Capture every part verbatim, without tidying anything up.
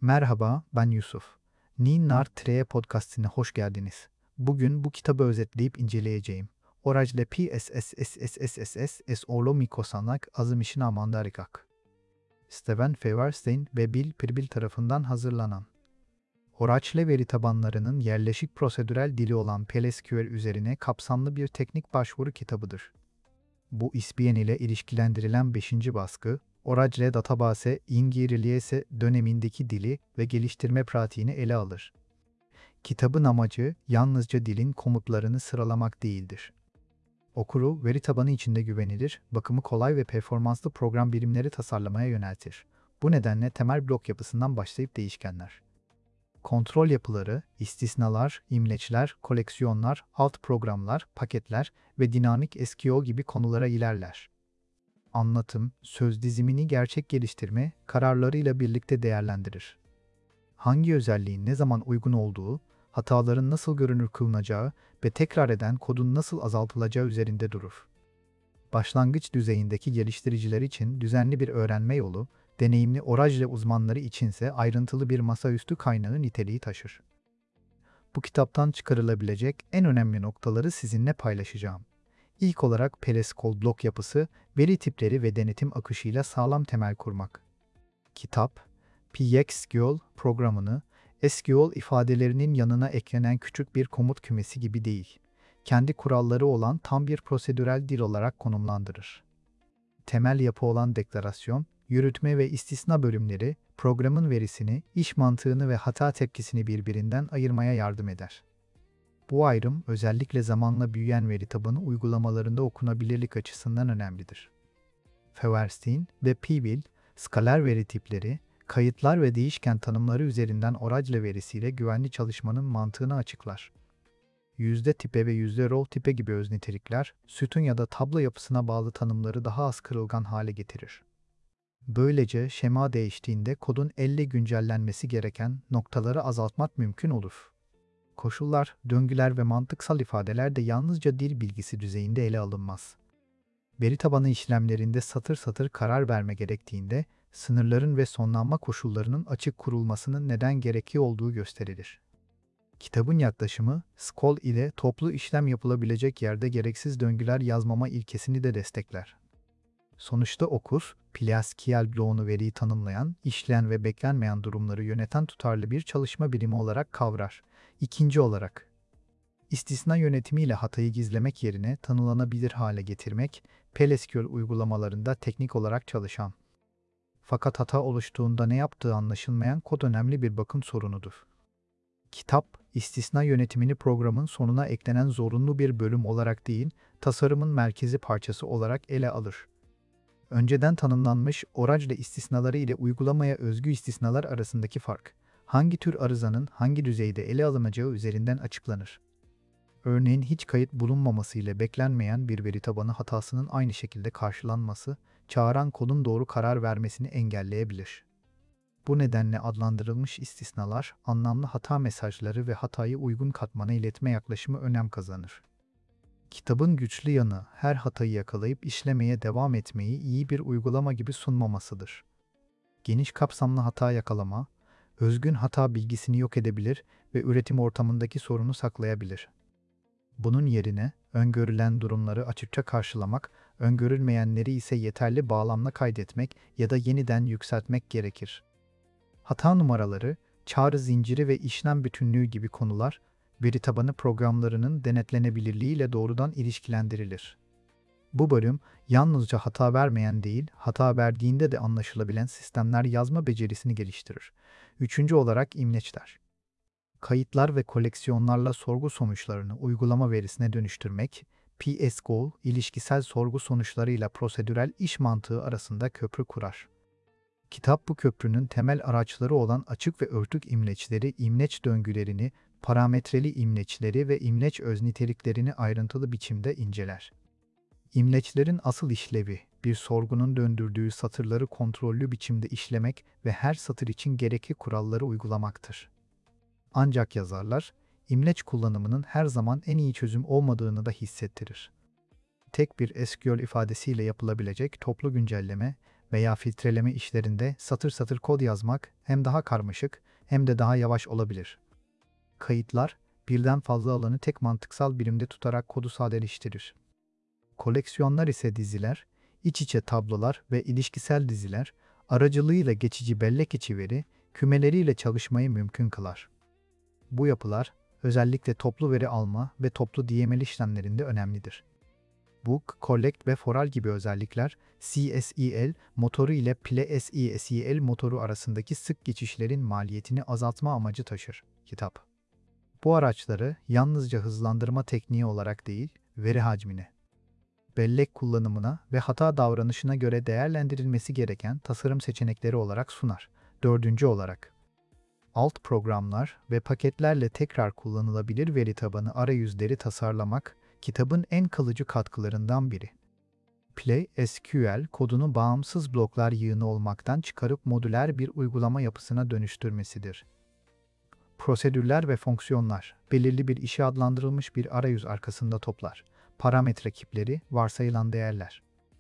Merhaba, ben Yusuf. Ninnar Treye podcastine hoş geldiniz. Bugün bu kitabı özetleyip inceleyeceğim. Oracle P S S S S S S S S Olo Mikosanak Azımışın Amandarikak. Steven Feuerstein ve Bill Pirbil tarafından hazırlanan. Oracle veri tabanlarının yerleşik prosedürel dili olan P L S Q L üzerine kapsamlı bir teknik başvuru kitabıdır. Bu I S B N ile ilişkilendirilen beşinci baskı, Oracle Database İngilizce dönemindeki dili ve geliştirme pratiğini ele alır. Kitabın amacı yalnızca dilin komutlarını sıralamak değildir. Okuru veri tabanı içinde güvenilir, bakımı kolay ve performanslı program birimleri tasarlamaya yöneltir. Bu nedenle temel blok yapısından başlayıp değişkenler, kontrol yapıları, istisnalar, imleçler, koleksiyonlar, alt programlar, paketler ve dinamik S Q L gibi konulara ilerler. Anlatım, söz dizimini gerçek geliştirme kararlarıyla birlikte değerlendirir. Hangi özelliğin ne zaman uygun olduğu, hataların nasıl görünür kılınacağı ve tekrar eden kodun nasıl azaltılacağı üzerinde durur. Başlangıç düzeyindeki geliştiriciler için düzenli bir öğrenme yolu, deneyimli Oracle uzmanları içinse ayrıntılı bir masaüstü kaynağı niteliği taşır. Bu kitaptan çıkarılabilecek en önemli noktaları sizinle paylaşacağım. İlk olarak P L S Q L blok yapısı, veri tipleri ve denetim akışıyla sağlam temel kurmak. Kitap, P X Q L programını S Q L ifadelerinin yanına eklenen küçük bir komut kümesi gibi değil, kendi kuralları olan tam bir prosedürel dil olarak konumlandırır. Temel yapı olan deklarasyon, yürütme ve istisna bölümleri, programın verisini, iş mantığını ve hata tepkisini birbirinden ayırmaya yardım eder. Bu ayrım özellikle zamanla büyüyen veri tabanı uygulamalarında okunabilirlik açısından önemlidir. Feuerstein ve Pirbil, skaler veri tipleri, kayıtlar ve değişken tanımları üzerinden Oracle verisiyle güvenli çalışmanın mantığını açıklar. Yüzde tipe ve yüzde rol tipe gibi öz nitelikler, sütun ya da tablo yapısına bağlı tanımları daha az kırılgan hale getirir. Böylece şema değiştiğinde kodun elle güncellenmesi gereken noktaları azaltmak mümkün olur. Koşullar, döngüler ve mantıksal ifadeler de yalnızca dil bilgisi düzeyinde ele alınmaz. Veri tabanı işlemlerinde satır satır karar verme gerektiğinde, sınırların ve sonlanma koşullarının açık kurulmasının neden gerekli olduğu gösterilir. Kitabın yaklaşımı, S Q L ile toplu işlem yapılabilecek yerde gereksiz döngüler yazmama ilkesini de destekler. Sonuçta okur, P L S Q L bloğunu veriyi tanımlayan, işleyen ve beklenmeyen durumları yöneten tutarlı bir çalışma birimi olarak kavrar. İkinci olarak, istisna yönetimiyle hatayı gizlemek yerine tanımlanabilir hale getirmek, P L S Q L uygulamalarında teknik olarak çalışan. Fakat hata oluştuğunda ne yaptığı anlaşılmayan kod önemli bir bakım sorunudur. Kitap, istisna yönetimini programın sonuna eklenen zorunlu bir bölüm olarak değil, tasarımın merkezi parçası olarak ele alır. Önceden tanımlanmış Oracle istisnaları ile uygulamaya özgü istisnalar arasındaki fark, hangi tür arızanın hangi düzeyde ele alınacağı üzerinden açıklanır. Örneğin hiç kayıt bulunmaması ile beklenmeyen bir veri tabanı hatasının aynı şekilde karşılanması, çağıran kodun doğru karar vermesini engelleyebilir. Bu nedenle adlandırılmış istisnalar, anlamlı hata mesajları ve hatayı uygun katmana iletme yaklaşımı önem kazanır. Kitabın güçlü yanı, her hatayı yakalayıp işlemeye devam etmeyi iyi bir uygulama gibi sunmamasıdır. Geniş kapsamlı hata yakalama, özgün hata bilgisini yok edebilir ve üretim ortamındaki sorunu saklayabilir. Bunun yerine, öngörülen durumları açıkça karşılamak, öngörülmeyenleri ise yeterli bağlamla kaydetmek ya da yeniden yükseltmek gerekir. Hata numaraları, çağrı zinciri ve işlem bütünlüğü gibi konular, veri tabanı programlarının denetlenebilirliğiyle doğrudan ilişkilendirilir. Bu bölüm, yalnızca hata vermeyen değil, hata verdiğinde de anlaşılabilen sistemler yazma becerisini geliştirir. Üçüncü olarak imleçler. Kayıtlar ve koleksiyonlarla sorgu sonuçlarını uygulama verisine dönüştürmek, P S Q L, ilişkisel sorgu sonuçlarıyla prosedürel iş mantığı arasında köprü kurar. Kitap bu köprünün temel araçları olan açık ve örtük imleçleri, imleç döngülerini, parametreli imleçleri ve imleç öz niteliklerini ayrıntılı biçimde inceler. İmleçlerin asıl işlevi, bir sorgunun döndürdüğü satırları kontrollü biçimde işlemek ve her satır için gerekli kuralları uygulamaktır. Ancak yazarlar, imleç kullanımının her zaman en iyi çözüm olmadığını da hissettirir. Tek bir S Q L ifadesiyle yapılabilecek toplu güncelleme veya filtreleme işlerinde satır satır kod yazmak hem daha karmaşık hem de daha yavaş olabilir. Kayıtlar, birden fazla alanı tek mantıksal birimde tutarak kodu sadeleştirir. Koleksiyonlar ise diziler, iç içe tablolar ve ilişkisel diziler aracılığıyla geçici bellek içi veri kümeleriyle çalışmayı mümkün kılar. Bu yapılar özellikle toplu veri alma ve toplu D M L işlemlerinde önemlidir. Book, Collect ve Foral gibi özellikler C S E L motoru ile PLSESEL motoru arasındaki sık geçişlerin maliyetini azaltma amacı taşır. Kitap. Bu araçları yalnızca hızlandırma tekniği olarak değil, veri hacmine, bellek kullanımına ve hata davranışına göre değerlendirilmesi gereken tasarım seçenekleri olarak sunar. Dördüncü olarak, alt programlar ve paketlerle tekrar kullanılabilir veri tabanı arayüzleri tasarlamak, kitabın en kalıcı katkılarından biri. PlaySQL kodunu bağımsız bloklar yığını olmaktan çıkarıp modüler bir uygulama yapısına dönüştürmesidir. Prosedürler ve fonksiyonlar, belirli bir işe adlandırılmış bir arayüz arkasında toplar. Parametre kipleri, varsayılan değerler.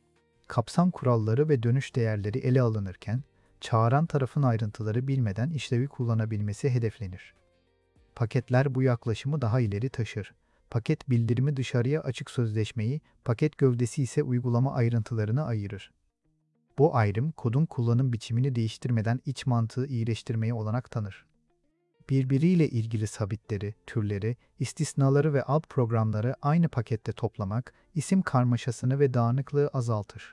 Kapsam kuralları ve dönüş değerleri ele alınırken, çağıran tarafın ayrıntıları bilmeden işlevi kullanabilmesi hedeflenir. Paketler bu yaklaşımı daha ileri taşır. Paket bildirimi dışarıya açık sözleşmeyi, paket gövdesi ise uygulama ayrıntılarını ayırır. Bu ayrım, kodun kullanım biçimini değiştirmeden iç mantığı iyileştirmeye olanak tanır. Birbiriyle ilgili sabitleri, türleri, istisnaları ve alt programları aynı pakette toplamak, isim karmaşasını ve dağınıklığı azaltır.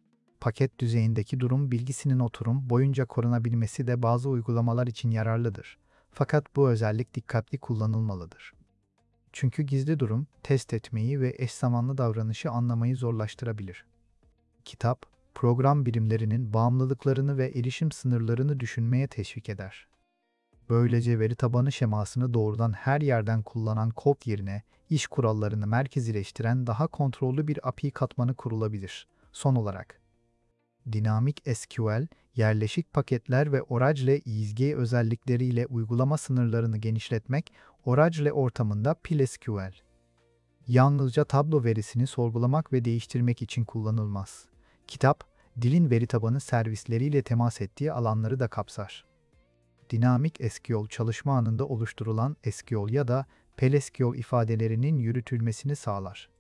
Paket düzeyindeki durum bilgisinin oturum boyunca korunabilmesi de bazı uygulamalar için yararlıdır. Fakat bu özellik dikkatli kullanılmalıdır. Çünkü gizli durum, test etmeyi ve eş zamanlı davranışı anlamayı zorlaştırabilir. Kitap, program birimlerinin bağımlılıklarını ve erişim sınırlarını düşünmeye teşvik eder. Böylece veri tabanı şemasını doğrudan her yerden kullanan kod yerine iş kurallarını merkezileştiren daha kontrollü bir A P I katmanı kurulabilir. Son olarak, dinamik S Q L, yerleşik paketler ve Oracle E S G özellikleriyle uygulama sınırlarını genişletmek, Oracle ortamında PLSQL, yalnızca tablo verisini sorgulamak ve değiştirmek için kullanılmaz. Kitap, dilin veri tabanı servisleriyle temas ettiği alanları da kapsar. Dinamik S Q L çalışma anında oluşturulan S Q L ya da PLSQL ifadelerinin yürütülmesini sağlar.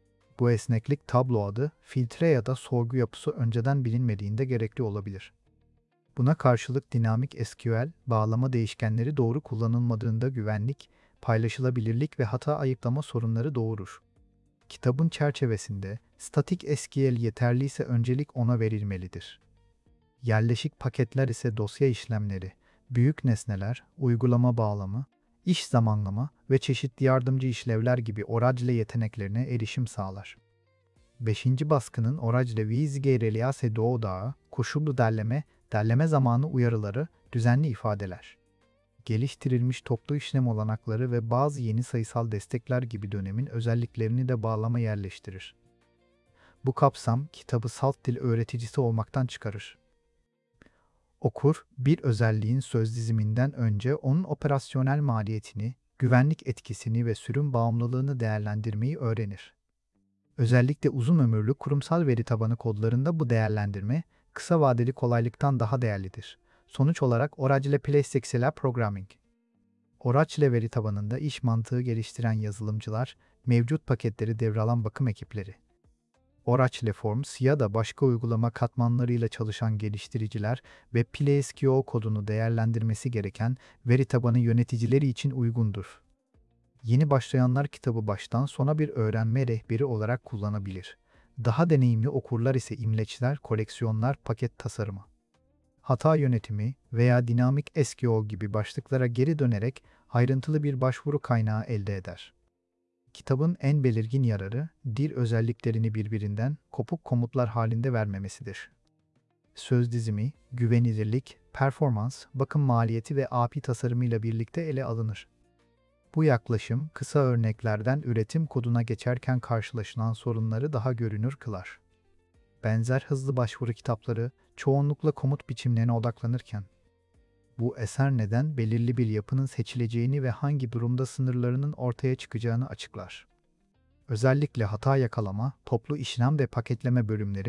Bu esneklik tablo adı, filtre ya da sorgu yapısı önceden bilinmediğinde gerekli olabilir. Buna karşılık dinamik S Q L, bağlama değişkenleri doğru kullanılmadığında güvenlik, paylaşılabilirlik ve hata ayıklama sorunları doğurur. Kitabın çerçevesinde, statik S Q L yeterliyse öncelik ona verilmelidir. Yerleşik paketler ise dosya işlemleri, büyük nesneler, uygulama bağlamı, iş zamanlama ve çeşitli yardımcı işlevler gibi Oracle yeteneklerine erişim sağlar. beşinci baskının Oracle V S G Reliase Doğudağı, koşullu derleme, derleme zamanı uyarıları, düzenli ifadeler, geliştirilmiş toplu işlem olanakları ve bazı yeni sayısal destekler gibi dönemin özelliklerini de bağlama yerleştirir. Bu kapsam, kitabı salt dil öğreticisi olmaktan çıkarır. Okur, bir özelliğin söz diziminden önce onun operasyonel maliyetini, güvenlik etkisini ve sürüm bağımlılığını değerlendirmeyi öğrenir. Özellikle uzun ömürlü kurumsal veri tabanı kodlarında bu değerlendirme, kısa vadeli kolaylıktan daha değerlidir. Sonuç olarak Oracle PLSQL Programming. Oracle veri tabanında iş mantığı geliştiren yazılımcılar, mevcut paketleri devralan bakım ekipleri, Oracle Forms ya da başka uygulama katmanlarıyla çalışan geliştiriciler ve PLSQL kodunu değerlendirmesi gereken veri tabanı yöneticileri için uygundur. Yeni başlayanlar kitabı baştan sona bir öğrenme rehberi olarak kullanabilir. Daha deneyimli okurlar ise imleçler, koleksiyonlar, paket tasarımı, hata yönetimi veya dinamik S Q L gibi başlıklara geri dönerek ayrıntılı bir başvuru kaynağı elde eder. Kitabın en belirgin yararı, dil özelliklerini birbirinden kopuk komutlar halinde vermemesidir. Söz dizimi, güvenilirlik, performans, bakım maliyeti ve A P I tasarımıyla birlikte ele alınır. Bu yaklaşım, kısa örneklerden üretim koduna geçerken karşılaşılan sorunları daha görünür kılar. Benzer hızlı başvuru kitapları, çoğunlukla komut biçimlerine odaklanırken, bu eser neden belirli bir yapının seçileceğini ve hangi durumda sınırlarının ortaya çıkacağını açıklar. Özellikle hata yakalama, toplu işlem ve paketleme bölümleri,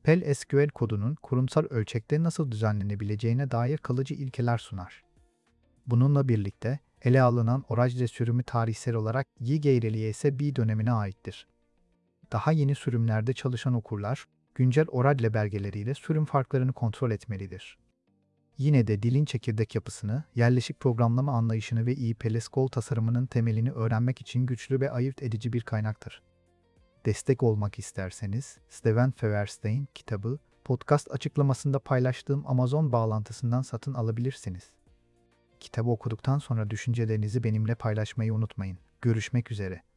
P L S Q L kodunun kurumsal ölçekte nasıl düzenlenebileceğine dair kalıcı ilkeler sunar. Bununla birlikte ele alınan Oracle sürümü tarihsel olarak Y G S B dönemine aittir. Daha yeni sürümlerde çalışan okurlar, güncel Oracle belgeleriyle sürüm farklarını kontrol etmelidir. Yine de dilin çekirdek yapısını, yerleşik programlama anlayışını ve I P L S Q L tasarımının temelini öğrenmek için güçlü ve ayırt edici bir kaynaktır. Destek olmak isterseniz, Steven Feuerstein kitabı, podcast açıklamasında paylaştığım Amazon bağlantısından satın alabilirsiniz. Kitabı okuduktan sonra düşüncelerinizi benimle paylaşmayı unutmayın. Görüşmek üzere.